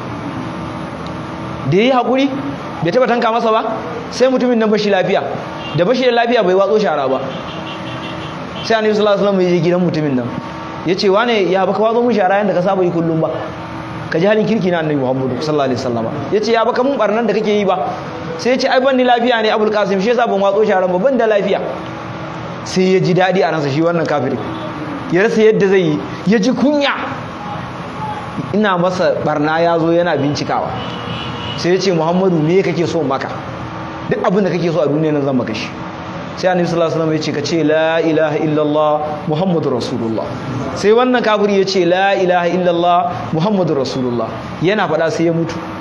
da yayi hakuri bai taba tanka masa ba sai mutumin nan bashi lafiya da bashi lafiya bai watso shara ba sai annabi sallallahu alaihi wasallam ya je gidan mutumin nan yace wane ya baka watso mun shara yanda ka saba yi kullum ba ka ji halin kirki na annabi Muhammad sallallahu alaihi wasallam yace ya baka mun barnan da kake yi ba sai yace ai ban ni lafiya ne Abul Qasim shi yasa ban watso sharan ba ban da lafiya sai ya ji dadi a ransa shi wannan kafiri ya rasa yadda zai yi ya ji kunya ina masa barna ya zo yana bincikawa sai ya ce Muhammadu me kake so maka duk abin da kake so a duniya nan zan maka shi sai annabi sallallahu alaihi wasallam ya ce ka ce la ilaha illallah muhammadur rasulullah sai wannan kafiri ya ce la ilaha illallah muhammadur rasulullah yana faɗa sai ya mutu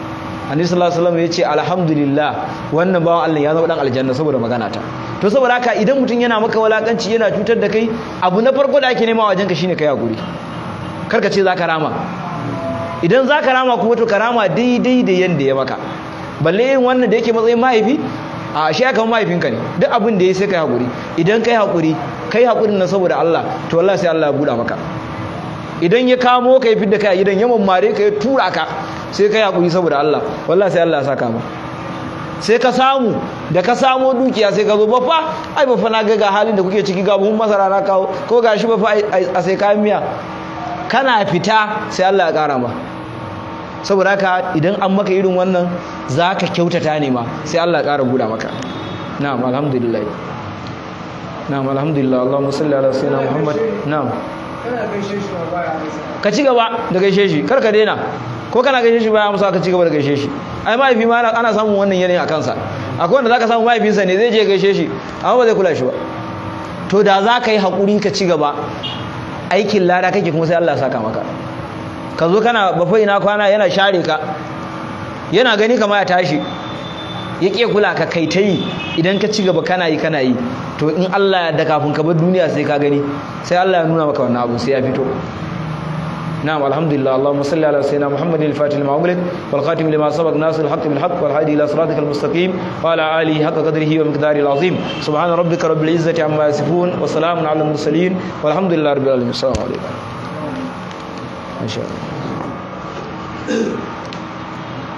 annabi sallallahu alaihi wasallam ya ce alhamdulillah wannan bawan Allah ya zama dan aljanna saboda magana ta. To saboda haka idan mutum yana maka walakanci yana cutar da kai, abu na farko da ake nema a wajenka shine kai hakuri, karka ce zaka rama. Idan zaka rama kuma to karama daidai da yanda ya maka, balle yin wannan da yake matsayin mahaifi, a shi aka mahaifinka ne, duk abin da ya sai kai hakuri. Idan kai hakuri kai hakurin nan saboda Allah, to wallahi sai Allah ya buɗa maka. Idan ya kamo ka ya fidda kai a gidan ya mammare ka ya tura ka, sai kai hakuri saboda Allah, wallahi sai Allah ya saka ma. Sai ka samu da ka samo dukiya sai ka zo baffa, ai baffa na ga ga halin da kuke ciki, ga buhun masara na kawo, ko gashi baffa a sai kayan miya, kana fita sai Allah ya kara ma. Saboda haka idan an maka irin wannan zaka kyautata ne ma, sai Allah ya kara buɗa maka. Na'am, alhamdulillah. Na'am, alhamdulillah. Allahumma salli ala sayyidina Muhammad. Na'am. kana gaishe shi ba baya amsa. Ka ci gaba da gaishe shi, kar ka daina. Ko kana gaishe shi baya amsa, ka ci gaba da gaishe shi. Ai mahaifi ma ana samun wannan yanayin a kansa. Akwai wanda zaka samu mahaifinsa ne zai je gaishe shi, amma ba zai kula shi ba. To da za ka yi haƙuri ka ci gaba, aikin lada kake kuma sai Allah ya saka maka. Ka zo kana bafa ina kwana yana share ka, yana gani kama ya tashi, ya ƙi kula ka kai ta yi. Idan ka ci gaba kana yi kana yi, to in Allah ya da kafin ka bar duniya sai ka gani, sai Allah ya nuna maka wannan abu sai ya fito. نعم الحمد لله. اللهم صل على سيدنا محمد الفاتح لما أغلق والخاتم لما سبق ناصر الحق بالحق والهادي إلى صراطك المستقيم وعلى آله حق قدره ومقداره العظيم. سبحان ربك رب العزة عما يصفون وسلام على المرسلين والحمد لله رب العالمين. السلام عليكم. إن شاء الله.